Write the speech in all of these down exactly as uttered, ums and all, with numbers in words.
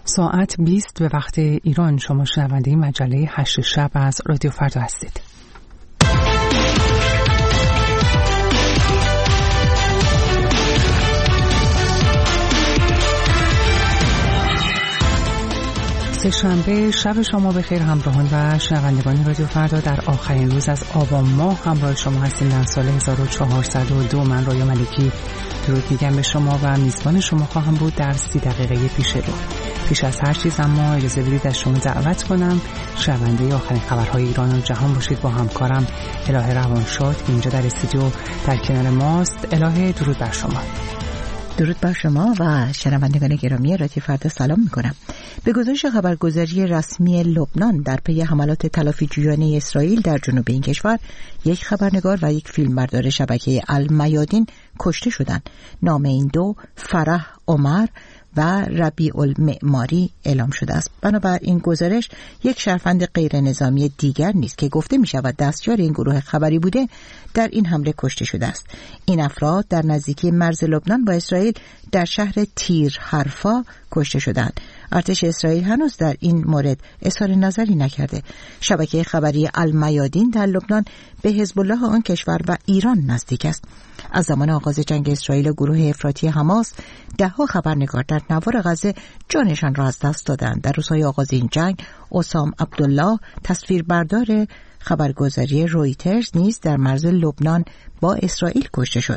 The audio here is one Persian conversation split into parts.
ساعت بیست به وقت ایران. شما شنونده مجله هشت شب از رادیو فردا هستید. سه‌شنبه شب شما بخیر همراهان و شنوندگان رادیو فردا. در آخرین روز از آبان ماه همراه شما هستیم در سال هزار و چهارصد و دو. من رویا ملکی درود میگم به شما و میزبان شما خواهم بود در سی دقیقه پیش رو. پیش از هر چیز اما اجازه بدید از شما دعوت کنم شنونده آخرین خبرهای ایران و جهان باشید با همکارم الهه روانشاد که اینجا در استودیو در کنار ماست. الهه درود بر شما. درود بر شما و شنوندگان گرامی رادیو فردا سلام میکنم. به گزارش خبرگزاری رسمی لبنان در پی حملات تلافیجویانه اسرائیل در جنوب این کشور، یک خبرنگار و یک فیلمبردار شبکه المیادین کشته شدند. نام این دو فرح عمر و ربیع المعماری اعلام شده است. بنابر این گزارش یک شهروند غیر نظامی دیگر نیست که گفته می شود دستیار این گروه خبری بوده در این حمله کشته شده است. این افراد در نزدیکی مرز لبنان با اسرائیل در شهر تیر حرفا کشته شدند. ارتش اسرائیل هنوز در این مورد اظهار نظری نکرده. شبکه خبری المیادین در لبنان به حزب الله آن کشور و ایران نزدیک است. از زمان آغاز جنگ اسرائیل و گروه افراطی حماس، ده‌ها خبرنگار در نوار غزه جانشان را از دست دادند. در روزهای آغاز این جنگ، اسام عبدالله تصویربردار خبرگزاری رویترز نیز در مرز لبنان با اسرائیل کشته شد.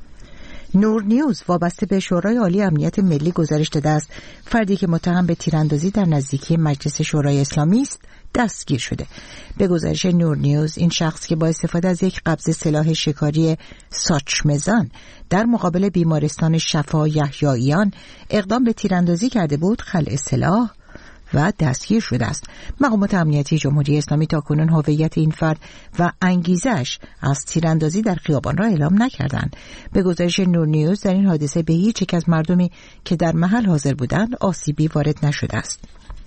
نور نیوز وابسته به شورای عالی امنیت ملی گزارش داده است فردی که متهم به تیراندازی در نزدیکی مجلس شورای اسلامی است دستگیر شده. به گزارش نور نیوز، این شخص که با استفاده از یک قبض سلاح شکاری ساچمزن در مقابل بیمارستان شفا یحیاییان اقدام به تیراندازی کرده بود، خلع سلاح و دستگیر شده است. مقامات امنیتی جمهوری اسلامی تاکنون هویت این فرد و انگیزش از تیراندازی در خیابان را اعلام نکردند. به گزارش نور نیوز، در این حادثه به هیچ یک از مردمی که در محل حاضر بودند آسیبی وارد نشده است.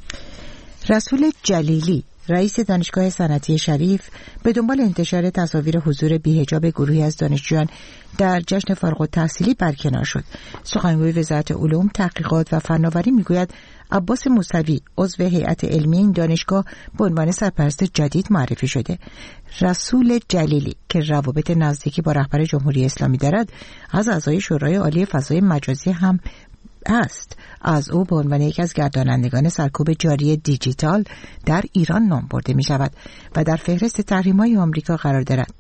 رسول جلیلی، رئیس دانشگاه صنعتی شریف، به دنبال انتشار تصاویر حضور بی‌حجاب گروهی از دانشجویان در جشن فارغ التحصیلی برکنار شد. سخنگوی وزارت علوم، تحقیقات و فناوری میگوید عباس موسوی، عضو هیئت علمی این دانشگاه، به عنوان سرپرست جدید معرفی شده. رسول جلیلی که روابط نزدیکی با رهبر جمهوری اسلامی دارد، از اعضای شورای عالی فضای مجازی هم است. از او به عنوان یکی از گردانندگان سرکوب جاری دیجیتال در ایران نام برده می شود و در فهرست تحریم‌های آمریکا قرار دارد.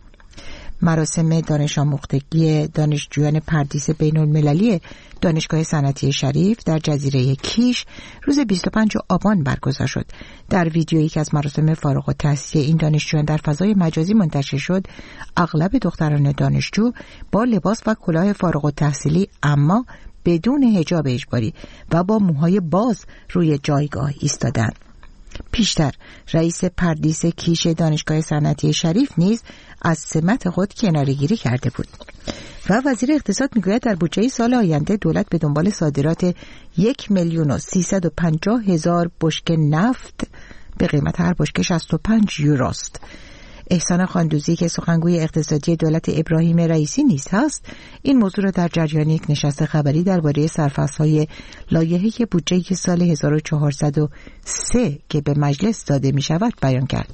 مراسم دانش آموختگی دانشجویان پردیس بین المللی دانشگاه صنعتی شریف در جزیره کیش روز بیست و پنجم آبان برگزار شد. در ویدیویی که از مراسم فارغ التحصیلی این دانشجویان در فضای مجازی منتشر شد، اغلب دختران دانشجو با لباس و کلاه فارغ التحصیلی اما بدون حجاب اجباری و با موهای باز روی جایگاه ایستادند. پیشتر رئیس پردیس کیش دانشگاه صنعتی شریف نیز از سمت خود کناره‌گیری کرده بود. و وزیر اقتصاد میگوید در بودجه سال آینده دولت به دنبال صادرات یک میلیون و سیصد و پنجاه هزار بشکه نفت به قیمت هر بشکه شصت و پنج یورو است. احسان خاندوزی که سخنگوی اقتصادی دولت ابراهیم رئیسی نیز هست، این موضوع را در جریان یک نشست خبری درباره سرفصل‌های لایحه بودجه سال هزار و چهارصد و سه که به مجلس داده می شود بیان کرد.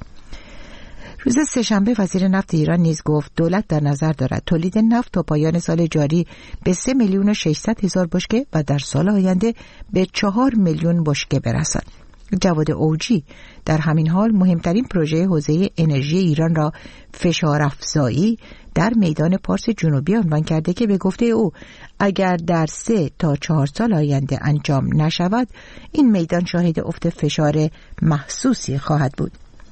روز سه‌شنبه وزیر نفت ایران نیز گفت دولت در نظر دارد تولید نفت تا پایان سال جاری به سه میلیون و ششصد هزار بشکه و در سال آینده به چهار میلیون بشکه برسد. جواد اوجی در همین حال مهمترین پروژه حوزه انرژی ایران را فشار افزایی در میدان پارس جنوبی عنوان کرده که به گفته او اگر در سه تا چهار سال آینده انجام نشود، این میدان شاهد افت فشار محسوسی خواهد بود.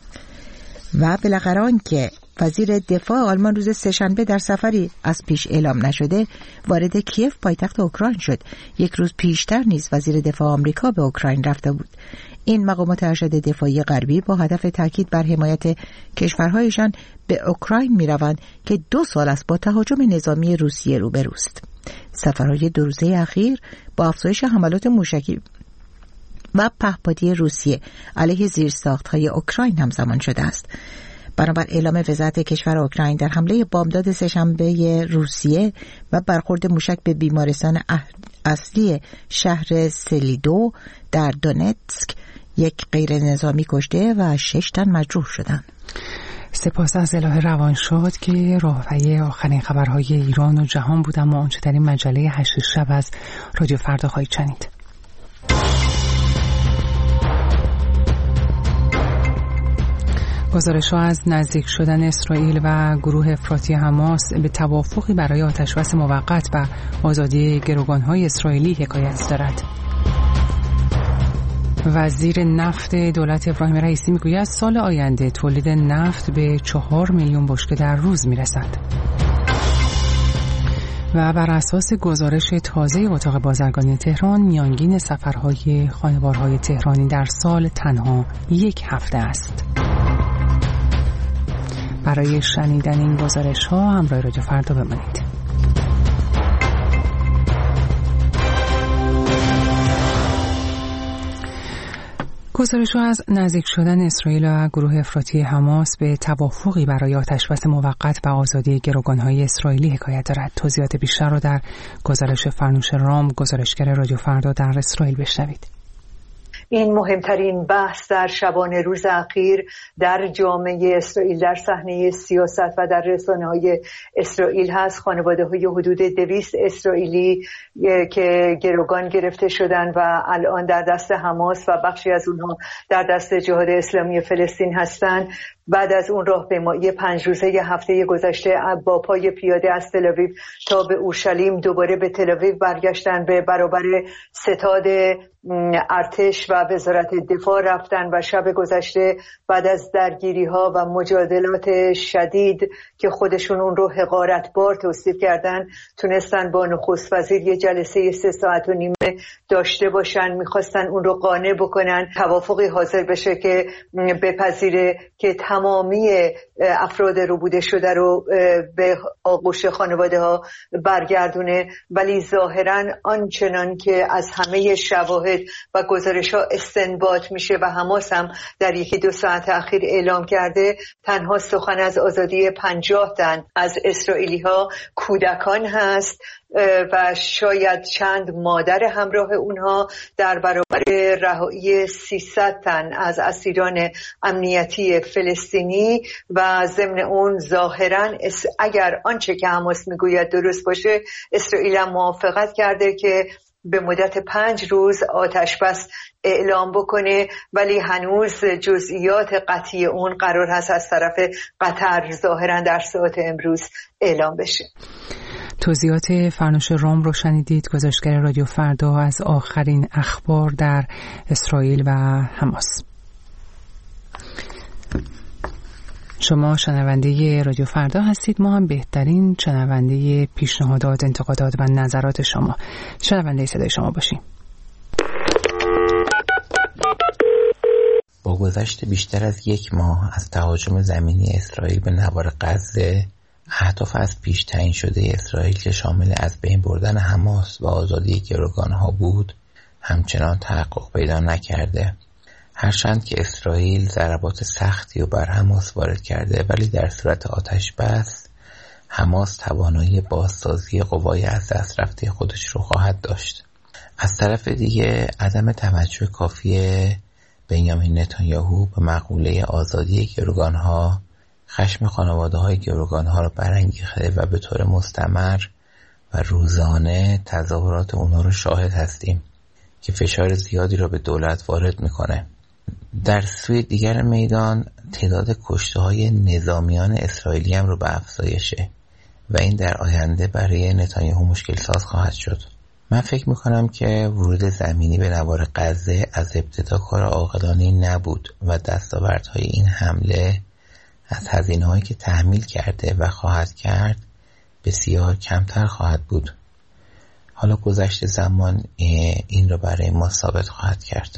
و بالاخره آنکه وزیر دفاع آلمان روز سه‌شنبه در سفری از پیش اعلام نشده وارد کیف پایتخت اوکراین شد. یک روز پیشتر نیز وزیر دفاع آمریکا به اوکراین رفته بود. این مقامات ارشد دفاعی غربی با هدف تاکید بر حمایت کشورهایشان به اوکراین می‌روند که دو سال است با تهاجم نظامی روسیه روبروست. سفرهای دو روزه اخیر با افزایش حملات موشکی و پهپادی روسیه علیه زیرساخت‌های اوکراین همزمان شده است. بنابر اعلام وزارت کشور اوکراین در حمله بامداد سه‌شنبه روسیه و برخورد موشک به بیمارستان اصلی شهر سلیدو در دونتسک یک غیر نظامی کشته و شش تن مجروح شدند. سپاس از اله روانشاد که راهپی آخرین خبرهای ایران و جهان بود. اما آنچه در این مجله هشت شب از رادیو فردا خواهید شنید. گزارش‌ها از نزدیک شدن اسرائیل و گروه افراطی حماس به توافقی برای آتشبس موقت و آزادی گروگان‌های اسرائیلی حکایت دارد. وزیر نفت دولت ابراهیم رئیسی میگوید سال آینده تولید نفت به چهار میلیون بشکه در روز میرسد. و بر اساس گزارش تازه اتاق بازرگانی تهران میانگین سفرهای خانوارهای تهرانی در سال تنها یک هفته است. برای شنیدن این گزارش ها همراه رادیو فردا بمانید. گزارش‌ها از نزدیک شدن اسرائیل و گروه افراطی حماس به توافقی برای آتشبس موقت و آزادی گروگان‌های اسرائیلی حکایت دارد. توضیحات بیشتر را در گزارش فرنوش رام، گزارشگر رادیو فردا در اسرائیل بشنوید. این مهمترین بحث در شبانه روز اخیر در جامعه اسرائیل، در صحنه سیاست و در رسانه‌های اسرائیل هست. خانواده‌های حدود دویست اسرائیلی که گروگان گرفته شدن و الان در دست حماس و بخشی از اونها در دست جهاد اسلامی فلسطین هستند، بعد از اون راهپیمایی پنج روزه ی هفته گذشته با پای پیاده از تل آویو تا به اورشلیم دوباره به تل آویو برگشتن، به برابر ستاد ارتش و وزارت دفاع رفتن و شب گذشته بعد از درگیری ها و مجادلات شدید که خودشون اون رو حقارتبار توصیف کردن، تونستن با نخست وزیر یه جلسه سه ساعت و نیمه داشته باشن. میخواستن اون رو قانع بکنن توافقی حاصل بشه که بپذیره که تمامی افراد ربوده شده رو به آغوش خانواده ها برگردونه، ولی ظاهرا آنچنان که از همه شواهد و گزارش ها استنباط میشه و حماس هم در یکی دو ساعت اخیر اعلام کرده، تنها سخن از آزادی پنجاه تن از اسرائیلی ها کودکان هست و شاید چند مادر همراه اونها در برابر رهایی سیصد تن از اسیران امنیتی فلسطینی. و ضمن اون ظاهرا اگر آنچه که حماس میگوید درست باشه، اسرائیل هم موافقت کرده که به مدت پنج روز آتش بس اعلام بکنه، ولی هنوز جزئیات قطعی اون قرار هست از طرف قطر ظاهرا در ساعت امروز اعلام بشه. توضیحات فرنوش رام رو شنیدید، گزارشگر رادیو فردا از آخرین اخبار در اسرائیل و حماس. شما شنونده رادیو فردا هستید، ما هم بهترین شنونده پیشنهادات، انتقادات و نظرات شما، شنونده صدای شما باشیم. با گذشت بیشتر از یک ماه از تهاجم زمینی اسرائیل به نوار غزه، اهداف از پیش تعیین شده اسرائیل که شامل از بین بردن حماس و آزادی گروگانها بود همچنان تحقق پیدا نکرده. هرچند که اسرائیل ضربات سختی و بر حماس وارد کرده، ولی در صورت آتش بس حماس توانایی بازسازی قوای از دست رفته خودش رو خواهد داشت. از طرف دیگه عدم توجه کافی بنیامین نتانیاهو به مقوله آزادی گروگانها خشم خانواده های گروگانها رو برانگیخته و به طور مستمر و روزانه تظاهرات اونها رو شاهد هستیم که فشار زیادی رو به دولت وارد میکنه. در سوی دیگر میدان تعداد کشته های نظامیان اسرائیلی هم رو به افزایشه و این در آینده برای نتانیاهو مشکل ساز خواهد شد. من فکر میکنم که ورود زمینی به نوار غزه از ابتدا کار عاقلانه‌ای نبود و دستاوردهای این حمله از هزینه‌هایی که تحمیل کرده و خواهد کرد بسیار کمتر خواهد بود. حالا گذشت زمان این رو برای ما ثابت خواهد کرد.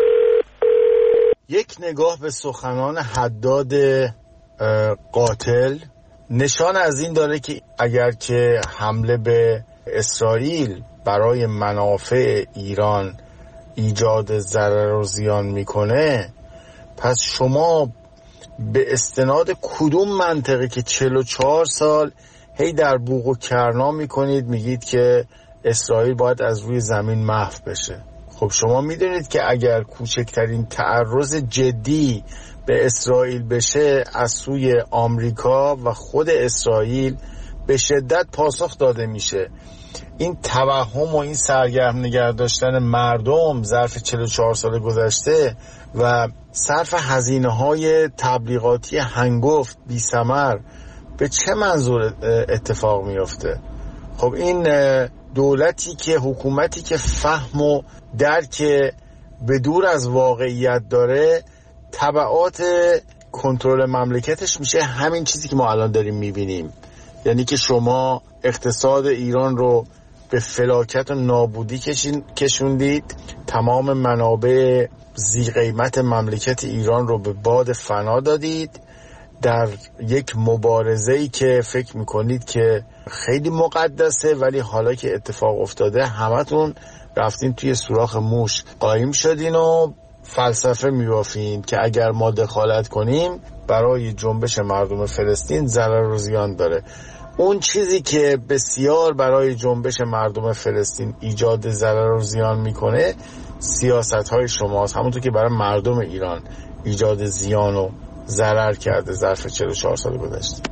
یک نگاه به سخنان حداد قاتل نشان از این داره که اگر که حمله به اسرائیل برای منافع ایران ایجاد ضرر و زیان میکنه، پس شما به استناد کدوم منطقه که چهل و چهار سال هی در بوق و کرنا میکنید میگید که اسرائیل باید از روی زمین محو بشه؟ خب شما میدونید که اگر کوچکترین تعرض جدی به اسرائیل بشه از سوی آمریکا و خود اسرائیل به شدت پاسخ داده میشه. این توهم و این سرگرم نگه داشتن مردم ظرف چهل و چهار سال گذشته و صرف هزینه‌های تبلیغاتی هنگفت بی ثمر به چه منظور اتفاق میفته؟ خب این دولتی که حکومتی که فهم و درک به دور از واقعیت داره، تبعات کنترل مملکتش میشه همین چیزی که ما الان داریم میبینیم. یعنی که شما اقتصاد ایران رو به فلاکت و نابودی کشوندید، تمام منابع ذی قیمت مملکت ایران رو به باد فنا دادید در یک مبارزه‌ای که فکر میکنید که خیلی مقدسه، ولی حالا که اتفاق افتاده همتون رفتین توی سوراخ موش قایم شدین و فلسفه میبافین که اگر ما دخالت کنیم برای جنبش مردم فلسطین ضرر و زیان داره. اون چیزی که بسیار برای جنبش مردم فلسطین ایجاد ضرر و زیان میکنه سیاست‌های شماست، همونطور که برای مردم ایران ایجاد زیان و ضرر کرده ظرف چهل و چهار سال گذشته.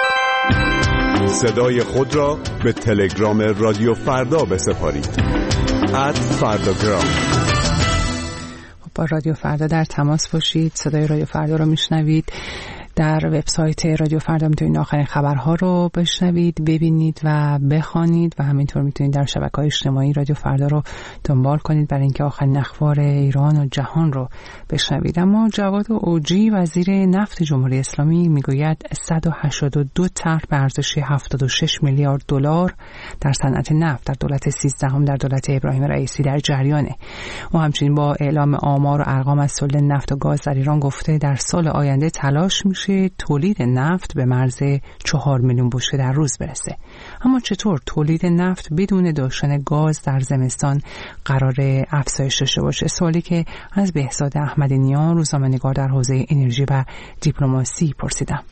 صدای خود را به تلگرام رادیو فردا بسپارید. ات فرداگرام. با رادیو فردا در تماس باشید. صدای رادیو فردا رو میشنوید. در وبسایت رادیو فردا میتونید آخرین خبرها رو بشنوید، ببینید و بخوانید و همینطور میتونید در شبکه‌های اجتماعی رادیو فردا رو دنبال کنید برای اینکه آخرین اخبار ایران و جهان رو بشنوید. اما جواد اوجی وزیر نفت جمهوری اسلامی میگوید صد و هشتاد و دو طرح به ارزش هفتاد و شش میلیارد دلار در صنعت نفت در دولت سیزدهم در دولت ابراهیم رئیسی در جریانه. او همچنین با اعلام آمار و ارقام از تولید نفت و گاز در ایران گفته در سال آینده تلاش میشه تولید نفت به مرز چهار میلیون بشکه در روز برسه. اما چطور تولید نفت بدون داشتن گاز در زمستان قرار افزایش داشته باشه؟ سوالی که از بهزاد احمدی نیا روزنامه‌نگار در حوزه انرژی و دیپلماسی پرسیدم.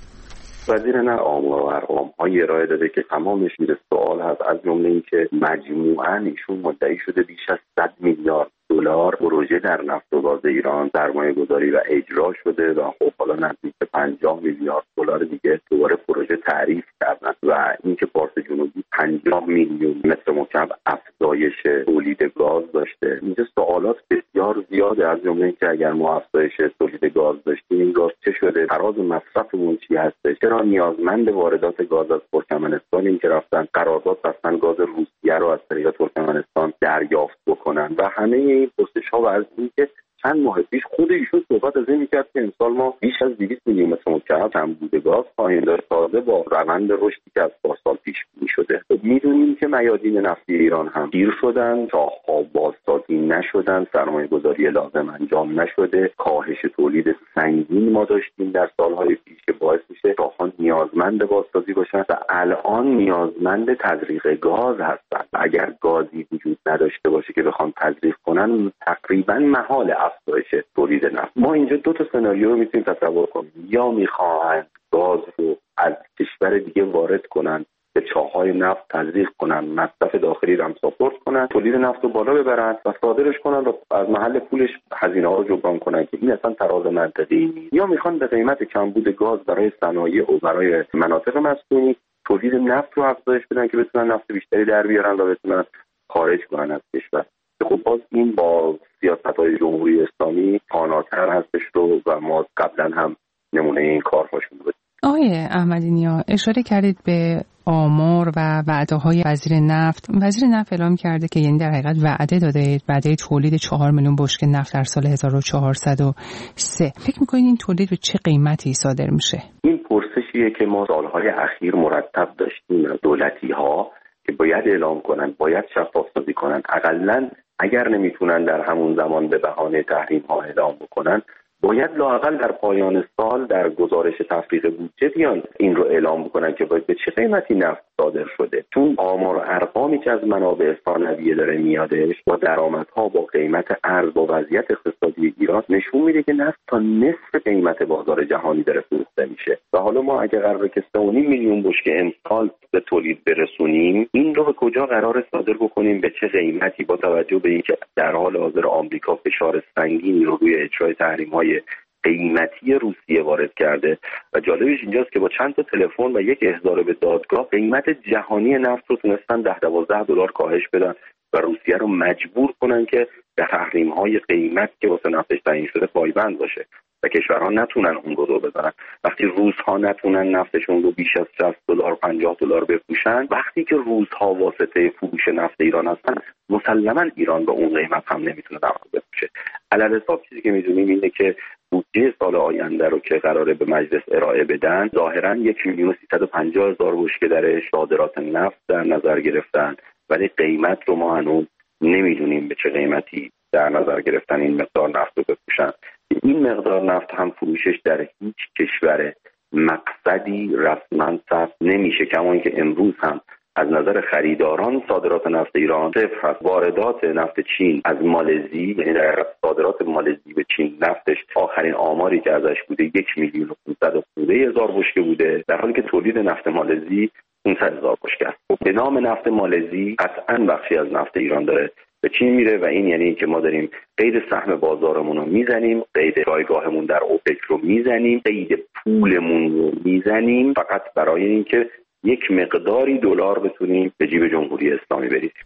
وزیر نه آمار و ارقام‌های ارائه داده که تمامش میره سوال هست، از جمله اینکه مجموعاً ایشون مدعی شده بیش از صد میلیارد دلار پروژه در نفت و گاز ایران سرمایه گذاری و اجرا شده و خب حالا نزدیک پنجاه میلیارد دلار دیگه دوباره پروژه تعریف کردن و اینکه پارس جنوبی پنجاه میلیون متر مکعب افزایش تولید گاز داشته. اینجا سوالات بسیار زیاده، از جمله اینکه اگر ما افزایش تولید گاز داشتیم این گاز چه شده؟ تراز مصرفمون چی هست؟ چرا نیازمند واردات گاز از ترکمنستان این که رفتن قرارداد بستن گاز روسیه رو از طریق ترکمنستان دریافت بکنن و همه این پرسش‌ها و از اینکه چند ماه پیش خود ایشون صحبت از این می‌کرد که امسال ما بیش از دویست میلیون متر مکعب کمبود گاز خواهیم داشت، تازه با روند رشدی که از پارسال پیش بینی شده. می‌دونیم که میادین نفتی ایران هم دیر شدن، چاه‌ها بازسازی نشدن، سرمایه‌گذاری لازم انجام نشده، کاهش تولید سنگین ما داشتیم در سال‌های پیش که باعث میشه چاه‌ها نیازمند بازسازی باشن و الان نیازمند تزریق گاز هستن. اگر گازی وجود نداشته باشه که بخوان تزریق کنن تقریباً محال افزایش تولید نفت. ما اینجا دو تا سناریو رو میتونیم تصور کنیم، یا میخواهند گاز رو از کشور دیگه وارد کنن به چاهای نفت تزریق کنن، مصرف داخلی رو هم ساپورت کنن، تولید نفت رو بالا ببرن و صادرش کنن و از محل پولش هزینه ها رو جبران کنن که این اصلا تراز منطقی نیست. یا میخوان به قیمت کمبود گاز برای صنایع و برای مناطق مسکونی تولید نفت رو افزایش بدن که بتونن نفت بیشتری در بیارن و بتونن خارج کنن از کشور. خب باز این با سیاست‌های جمهوری اسلامی پاناتر هستش رو و ما قبلا هم نمونه این کارهاشون بود. آقای احمدی نیا اشاره کردید به آمار و وعده‌های وزیر نفت. وزیر نفت اعلام کرده که یعنی در حقیقت وعده داده وعده تولید چهار میلیون بشکه نفت در سال هزار و چهارصد و سه. فکر می‌کنید این تولید به چه قیمتی صادر میشه؟ این پرسشیه که ما سالهای اخیر مرتب داشتیم. دولتی‌ها که باید اعلام کنن، باید شفاف‌سازی کنن، حداقل اگر نمیتونن در همون زمان به بهانه تحریم ها اعلام بکنن، باید لااقل در پایان سال در گزارش تفریغ بودجه بیان این رو اعلام بکنن که باید به چه قیمتی نفت صادر شده. چون آمار و ارقامی که از منابع ثانویه داره میادش با درآمدها، با قیمت ارز، با وضعیت اقتصادی ایران نشون میده که نفت تا نصف قیمت بازار جهانی داره فروخته میشه و حالا ما اگه قراره که سه و نیم میلیون بشکه امسال به تولید برسونیم، این رو به کجا قراره صادر بکنیم، به چه قیمتی، با توجه به اینکه در حال حاضر آمریکا فشار سنگینی رو روی اجرای تحریم‌های قیمتی روسیه وارد کرده و جالبش اینجاست که با چند تا تلفن و یک احضار به دادگاه قیمت جهانی نفت رو تونستن ده دوازده دلار کاهش بدن و روسیه رو مجبور کنن که به تحریم‌های قیمت که واسه نفتش تعیین شده پایبند باشه و کشورها نتونن اون رو بزنن. وقتی روس‌ها نتونن نفتشون رو بیش از شصت دلار پنجاه دلار بفروشن، وقتی که روس‌ها واسطه فروش نفت ایران هستن، مسلماً ایران به اون قیمت هم نمیتونه نفت بفروشه. علالحساب چیزی که میدونیم اینه که بودجه سال آینده رو که قراره به مجلس ارائه بدن، ظاهراً یک میلیون و سیصد و پنجاه هزار بشکه درش صادرات نفت در نظر گرفتن، ولی قیمت رو ما هنوز نمیدونیم به چه قیمتی در نظر گرفتن این مقدار نفت رو بفروشن. این مقدار نفت هم فروشش در هیچ کشور مقصدی رسما ثبت نمیشه، کما اینکه امروز هم از نظر خریداران صادرات نفت ایران صفر هست. واردات نفت چین از مالزی، یعنی در صادرات مالزی به چین نفتش آخرین آماری که ازش بوده یک میلیون و پانصد هزار بشکه بوده، در حالی که تولید نفت مالزی پانصد هزار بشکه است. به نام نفت مالزی قطعاً بخشی از نفت ایران داره به چین میره و این یعنی که ما داریم قید سهم بازارمون رو میزنیم، قید جایگاهمون در اوپک رو میزنیم، قید پولمون رو میزنیم فقط برای اینکه یک مقداری دلار بتونیم به جیب جمهوری اسلامی بریزیم.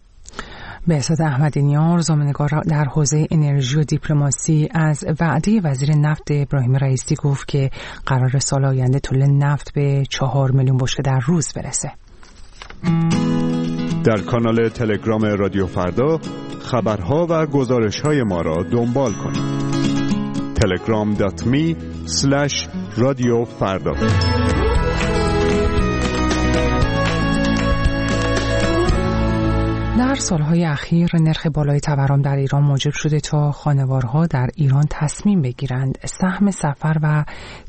بهزاد احمدی‌نیار، زمینه‌نگار در حوزه انرژی و دیپلماسی، از وعده وزیر نفت ابراهیم رئیسی گفت که قرار سال آینده تولید نفت به چهار میلیون بشکه در روز برسه. در کانال تلگرام رادیو فردا خبرها و گزارش‌های ما را دنبال کنید. تلگرام دات می اسلش رادیو فردا. در سالهای اخیر نرخ بالای تورم در ایران موجب شده تا خانوارها در ایران تصمیم بگیرند سهم سفر و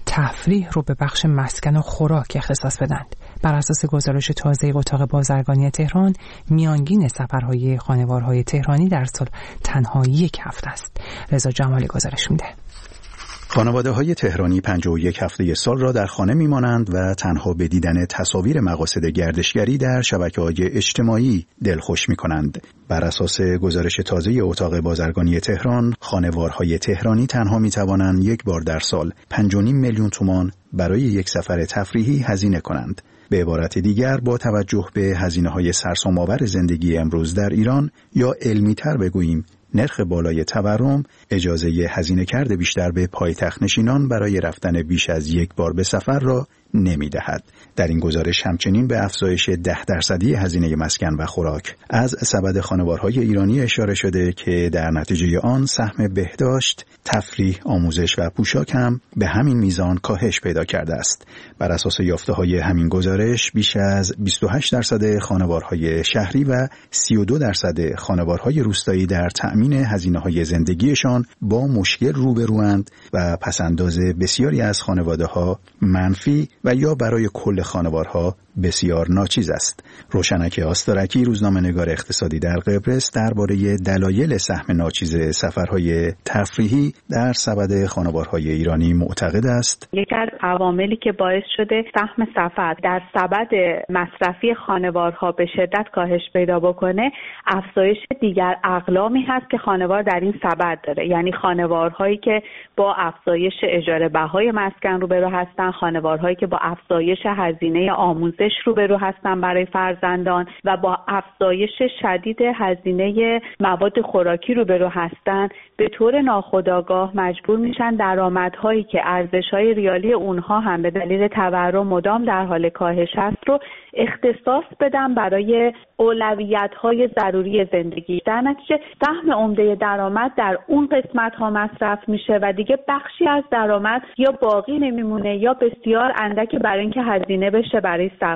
تفریح رو به بخش مسکن و خوراک اختصاص بدند. بر اساس گزارش تازه اتاق بازرگانی تهران، میانگین سفرهای خانوارهای تهرانی در سال تنها یک هفته است. رضا جمالی گزارش میده. خانواده‌های تهرانی پنجاه و یک هفته سال را در خانه می‌مانند و تنها به دیدن تصاویر مقاصد گردشگری در شبکه‌های اجتماعی دلخوش می‌کنند. بر اساس گزارش تازه اتاق بازرگانی تهران، خانوارهای تهرانی تنها می‌توانند یک بار در سال پنج و نیم میلیون تومان برای یک سفر تفریحی هزینه کنند. به عبارت دیگر، با توجه به هزینه‌های سرسام‌آور زندگی امروز در ایران، یا علمی‌تر بگوییم نرخ بالای تورم، اجازه هزینه کرده بیشتر به پایتخت نشینان برای رفتن بیش از یک بار به سفر را نمی دهد. در این گزارش همچنین به افزایش ده درصدی هزینه مسکن و خوراک از سبد خانوارهای ایرانی اشاره شده که در نتیجه آن سهم بهداشت، تفریح، آموزش و پوشاک هم به همین میزان کاهش پیدا کرده است. بر اساس یافته‌های همین گزارش، بیش از بیست و هشت درصد خانوارهای شهری و سی و دو درصد خانوارهای روستایی در تأمین هزینه‌های زندگیشان با مشکل روبروند و پس‌انداز بسیاری از خانواده‌ها منفی و یا برای کل خانوارها بسیار ناچیز است. روشنک آستارکی، روزنامه‌نگار اقتصادی در قبرس، درباره دلایل سهم ناچیز سفرهای تفریحی در سبد خانوارهای ایرانی معتقد است: یکی از عواملی که باعث شده سهم سفر در سبد مصرفی خانوارها به شدت کاهش پیدا بکنه، افزایش دیگر اقلامی هست که خانوار در این سبد داره. یعنی خانوارهایی که با افزایش اجاره بهای مسکن روبرو هستن، خانوارهایی که با افزایش هزینه آموزش روبرو هستن برای فرزندان و با افزایش شدید هزینه مواد خوراکی روبرو هستن، به طور ناخودآگاه مجبور میشن درآمدهایی که ارزش‌های ریالی اونها هم به دلیل تورم مدام در حال کاهش هست رو اختصاص بدن برای اولویت‌های ضروری زندگی. در نتیجه سهم عمده درآمد در اون قسمت‌ها مصرف میشه و دیگه بخشی از درآمد یا باقی نمیمونه یا بسیار اندک برای اینکه هزینه بشه برای سفر.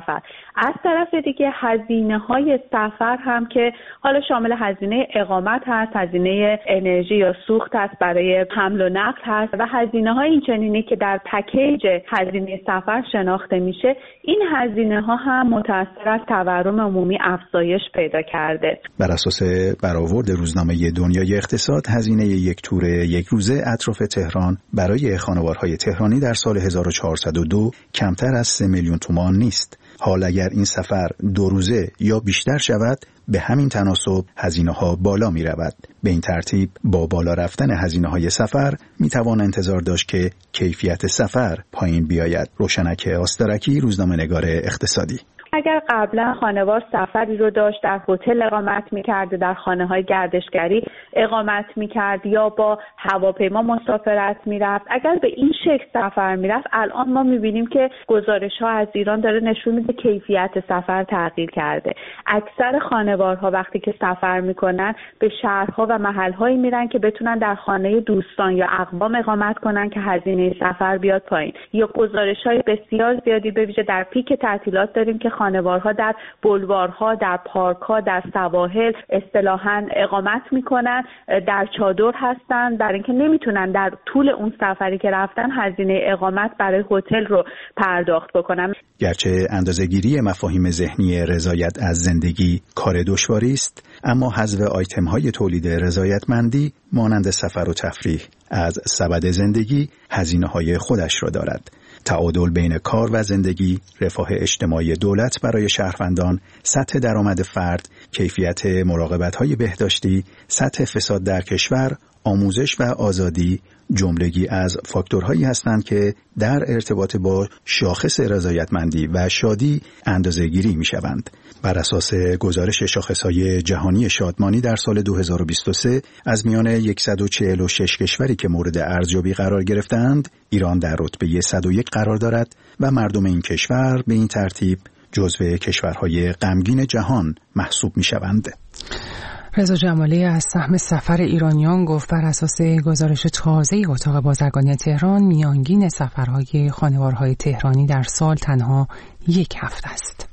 سفر. از طرف دیگه هزینه های سفر هم که حالا شامل هزینه اقامت هست، هزینه انرژی یا سوخت هست، برای حمل و نقل هست و هزینه های این چنینی که در پکیج هزینه سفر شناخته میشه، این هزینه ها هم متأثر از تورم عمومی افزایش پیدا کرده. بر اساس برآورد روزنامه دنیای اقتصاد، هزینه یک تور یک روزه اطراف تهران برای خانوارهای تهرانی در سال هزار و چهارصد و دو کمتر از سه میلیون تومان نیست. حال اگر این سفر دو روزه یا بیشتر شود، به همین تناسب هزینه ها بالا می رود. به این ترتیب با بالا رفتن هزینه های سفر می توان انتظار داشت که کیفیت سفر پایین بیاید. روشنک آسترکی، روزنامه‌نگار اقتصادی. اگر قبلا خانوار سفری رو داشت در هتل اقامت می‌کرد، در خانه‌های گردشگری اقامت می‌کرد یا با هواپیما مسافرت می‌رفت، اگر به این شکل سفر می‌رفت، الان ما می‌بینیم که گزارش‌ها از ایران داره نشون میده کیفیت سفر تغییر کرده. اکثر خانوارها وقتی که سفر می‌کنن به شهرها و محل‌هایی میرن که بتونن در خانه دوستان یا اقوام اقامت کنن که هزینه سفر بیاد پایین. یا گزارش‌های بسیار زیادی به ویژه در پیک تعطیلات داریم که خانوارها در بلوارها، در پارک‌ها، در سواحل اصطلاحاً اقامت میکنن، در چادر هستن، برای اینکه نمیتونن در طول اون سفری که رفتن هزینه اقامت برای هتل رو پرداخت بکنن. گرچه اندازه‌گیری مفاهیم ذهنی رضایت از زندگی کار دشواری است، اما حذف آیتم‌های تولید رضایتمندی مانند سفر و تفریح از سبد زندگی هزینه‌های خودش را دارد. تعادل بین کار و زندگی، رفاه اجتماعی دولت برای شهروندان، سطح درآمد فرد، کیفیت مراقبت‌های بهداشتی، سطح فساد در کشور، آموزش و آزادی جملگی از فاکتورهایی هستند که در ارتباط با شاخص رضایتمندی و شادی اندازه‌گیری می‌شوند. بر اساس گزارش شاخص‌های جهانی شادمانی در سال دو هزار و بیست و سه از میان صد و چهل و شش کشوری که مورد ارزیابی قرار گرفتند، ایران در رتبه صد و یک قرار دارد و مردم این کشور به این ترتیب جزو کشورهای غمگین جهان محسوب می‌شوند. رضا جمالی از سهم سفر ایرانیان گفت بر اساس گزارش تازه اتاق بازرگانی تهران میانگین سفرهای خانوارهای تهرانی در سال تنها یک هفته است.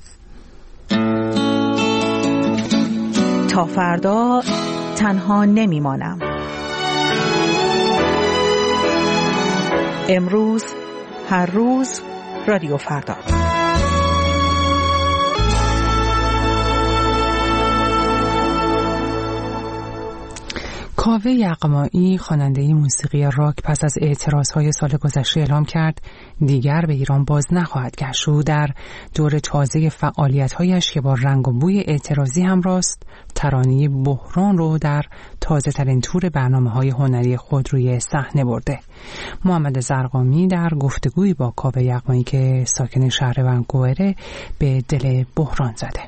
تا فردا تنها نمیمانم. امروز، هر روز، رادیو فردا. کاوه یغمایی خواننده موسیقی راک پس از اعتراضهای سال گذشته اعلام کرد دیگر به ایران باز نخواهد گشت. او در دور تازه فعالیت‌هایش که با رنگ و بوی اعتراضی همراه است، ترانه بحران رو در تازه ترین تور برنامه‌های هنری خود روی صحنه برده. محمد زرقامی در گفتگویی با کاوه یغمایی که ساکن شهر ونکوور به دل بحران زده.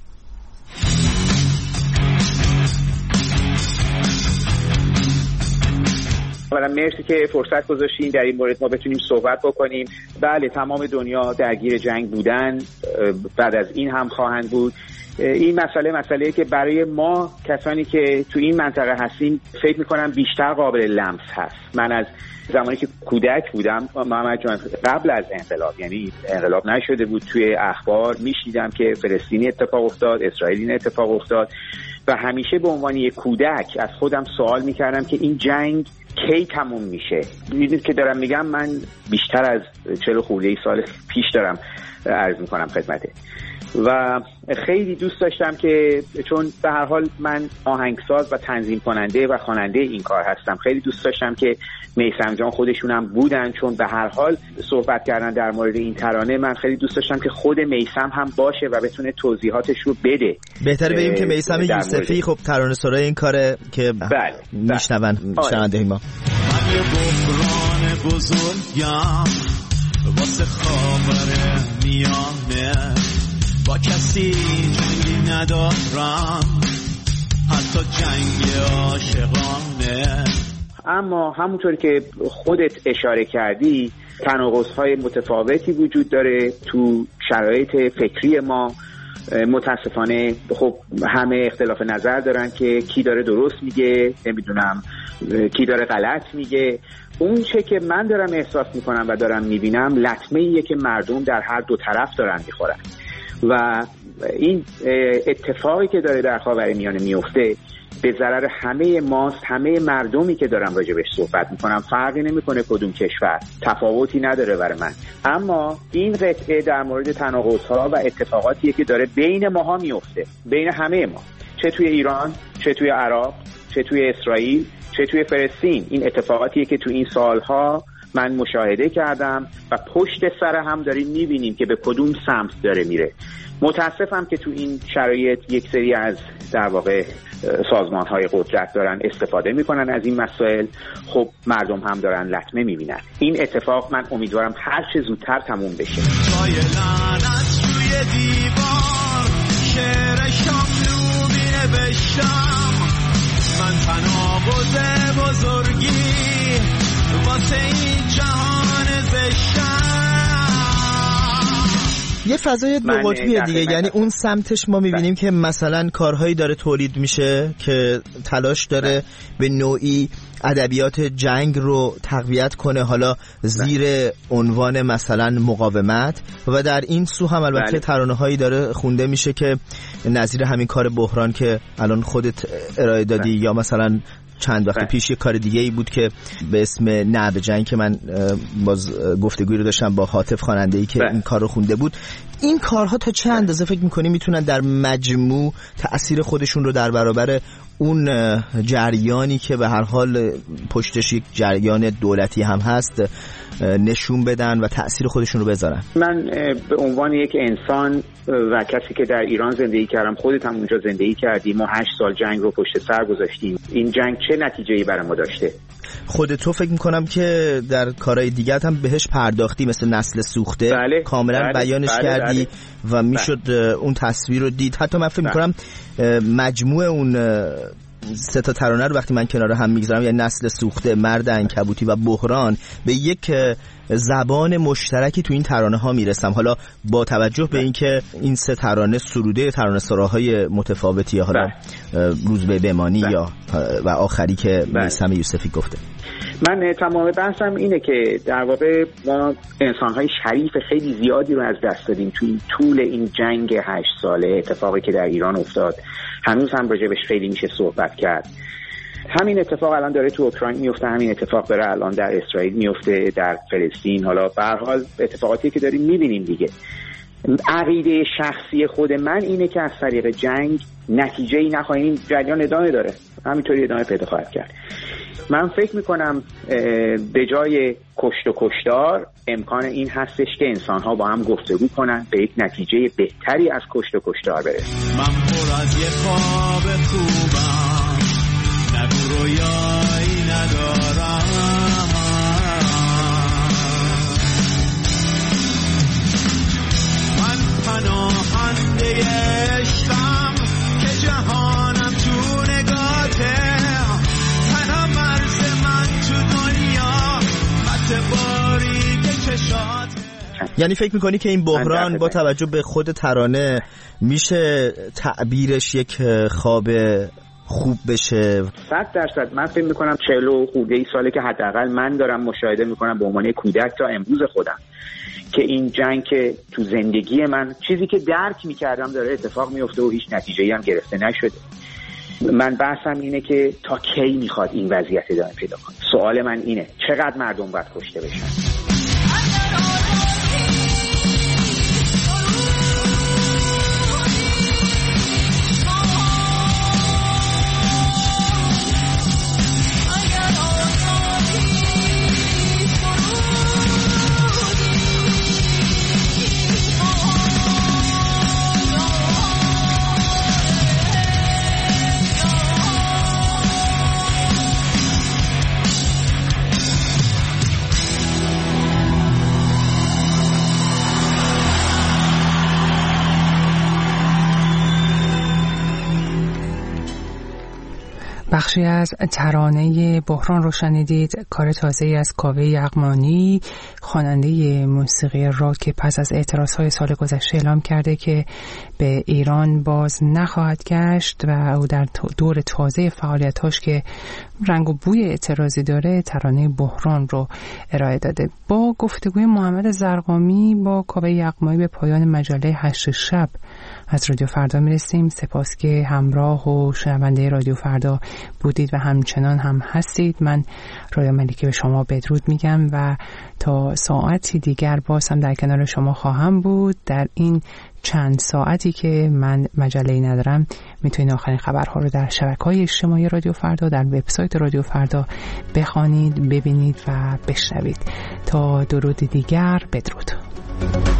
اولا مرسی که فرصت گذاشتین در این مورد ما بتونیم صحبت بکنیم. بله، تمام دنیا درگیر جنگ بودن، بعد از این هم خواهند بود. این مسئله مسئله که برای ما کسانی که تو این منطقه هستیم فکر میکنم بیشتر قابل لمس هست. من از زمانی که کودک بودم محمد جان، قبل از انقلاب، یعنی انقلاب نشده بود، توی اخبار میشنیدم که فلسطینی اتفاق افتاد، اسرائیلی اتفاق افتاد و همیشه به عنوان یک کودک از خودم سوال میکردم که این جنگ کی تموم میشه. میدونید که دارم میگم من بیشتر از چهل خورده ای سال پیش دارم عرض میکنم خدمته و خیلی دوست داشتم که چون به هر حال من آهنگساز و تنظیم کننده و خواننده این کار هستم، خیلی دوست داشتم که میثم جان خودشونم بودن، چون به هر حال صحبت کردن در مورد این ترانه من خیلی دوست داشتم که خود میثم هم باشه و بتونه توضیحاتش رو بده. بهتره بگیم که میثم یوسفی خب ترانه سرای این کاره که بله میشنون شنونده ما. من یه بحران بزرگم واسه خاور میانه، با کسی جنگی ندارم، حتی جنگ عاشقانه. اما همونطور که خودت اشاره کردی تناقض‌های متفاوتی وجود داره تو شرایط فکری ما. متاسفانه خب همه اختلاف نظر دارن که کی داره درست میگه، نمیدونم کی داره غلط میگه. اون چه که من دارم احساس میکنم و دارم میبینم لطمه ایه که مردم در هر دو طرف دارن میخورن و این اتفاقی که داره در خاورمیانه میفته به ضرر همه ماست، همه مردمی که دارم راجع بهش صحبت میکنم. فرقی نمیکنه کدوم کشور، تفاوتی نداره برای من. اما این قطعه در مورد تناقض‌ها و اتفاقاتیه که داره بین ماها میفته، بین همه ما، چه توی ایران، چه توی عراق، چه توی اسرائیل، چه توی فلسطین. این اتفاقاتیه که توی این سالها من مشاهده کردم و پشت سر هم داریم میبینیم که به کدوم سمت داره میره. متاسفم که تو این شرایط یک سری از در واقع سازمان‌های قدرت دارن استفاده میکنن از این مسائل. خب مردم هم دارن لطمه میبینن. این اتفاق من امیدوارم هر چه زودتر تموم بشه. جای لعنت روی دیوار شعر شاملو نوشتم، من تناقض بزرگی واسه این جهان زشتم. یه فضای دو قطبیه دیگه، یعنی اون سمتش ما میبینیم که مثلا کارهایی داره تولید میشه که تلاش داره به نوعی ادبیات جنگ رو تقویت کنه، حالا زیر عنوان مثلا مقاومت، و در این سو هم البته ترانه‌هایی داره خونده میشه که نظیر همین کار بحران که الان خودت ارائه دادی، یا مثلا چند وقت پیش یه کار دیگه ای بود که به اسم نه به جنگ که من باز گفتگویی رو داشتم با حاطف خواننده‌ای که این کار رو خونده بود. این کارها تا چه اندازه فکر می‌کنی میتونن در مجموع تأثیر خودشون رو در برابر اون جریانی که به هر حال پشتش یک جریان دولتی هم هست نشون بدن و تأثیر خودشون رو بذارن؟ من به عنوان یک انسان و کسی که در ایران زندگی کردم، خودت هم اونجا زندگی کردی، ما هشت سال جنگ رو پشت سر گذاشتیم. این جنگ چه نتیجه‌ای برای ما داشته؟ خود تو فکر میکنم که در کارهای دیگه هم بهش پرداختی، مثل نسل سوخته. بله، کاملا بله، بیانش بله، کردی بله. و میشد بله. اون تصویر رو دید. حتی من فکر میکنم مجموع اون سه تا ترانه رو وقتی من کنار هم میگذارم، یعنی نسل سوخته، مرد عنکبوتی و بحران، به یک زبان مشترکی تو این ترانه ها میرسم. حالا با توجه به اینکه این سه ترانه سروده ترانه سراهای متفاوتیه، حالا روزبه بمانی یا و آخری که میثم یوسفی گفته. من تمام بحثم اینه که در واقع ما انسان‌های شریف خیلی زیادی رو از دست دادیم تو این طول این جنگ هشت ساله. اتفاقی که در ایران افتاد هنوز هم راجبش خیلی میشه صحبت کرد. همین اتفاق الان داره تو اوکراین میفته، همین اتفاق داره الان در اسرائیل میفته، در فلسطین. حالا به هر حال اتفاقاتی که داریم میبینیم دیگه. عقیده شخصی خود من اینه که از طریق جنگ نتیجه‌ای نخواهیم، جریان ادامه داره، همینطوری ادامه پیدا خواهد کرد. من فکر میکنم به جای کشت و کشتار امکان این هستش که انسان‌ها با هم گفتگو کنن، به یک نتیجه بهتری از کشت و کشتار برسن. من پر از یه خواب خوبم، نگو رویایی ندارم، من پناهنده عشقم که جهانم تو نگاته، تنها مرز من تو دنیا خط باریک چشاته. یعنی فکر میکنی که این بحران با توجه به خود ترانه میشه تعبیرش یک خواب خوب بشه؟ صد درصد. من فکر میکنم چهل و خورده ای ساله که حداقل من دارم مشاهده میکنم به عنوان کودک تا امروز خودم که این جنگ که تو زندگی من چیزی که درک میکردم داره اتفاق میفته و هیچ نتیجه‌ای هم گرفته نشده. من بحثم اینه که تا کی میخواد این وضعیت ادامه پیدا کنه؟ سوال من اینه چقدر مردم باید کشته بشن؟ بخشی از ترانه بحران رو شنیدید، کار تازه‌ای از کاوه یغمانی، خواننده موسیقی راک که پس از اعتراض‌های سال گذشته اعلام کرده که به ایران باز نخواهد گشت و او در دور تازه فعالیتاش که رنگ و بوی اعتراضی داره ترانه بحران رو ارائه داده. با گفتگوی محمد زرقامی با کاوه یغمانی به پایان مجله هشت شب از رادیو فردا میرسیم. سپاس که همراه و شنونده رادیو فردا بودید و همچنان هم هستید. من رویا ملیکی به شما بدرود میگم و تا ساعتی دیگر باز هم در کنار شما خواهم بود. در این چند ساعتی که من مجله‌ای ندارم میتونید آخرین خبرها رو در شبکه‌های اجتماعی رادیو فردا، در وبسایت رادیو فردا بخوانید، ببینید و بشنوید. تا درود دیگر، بدرود.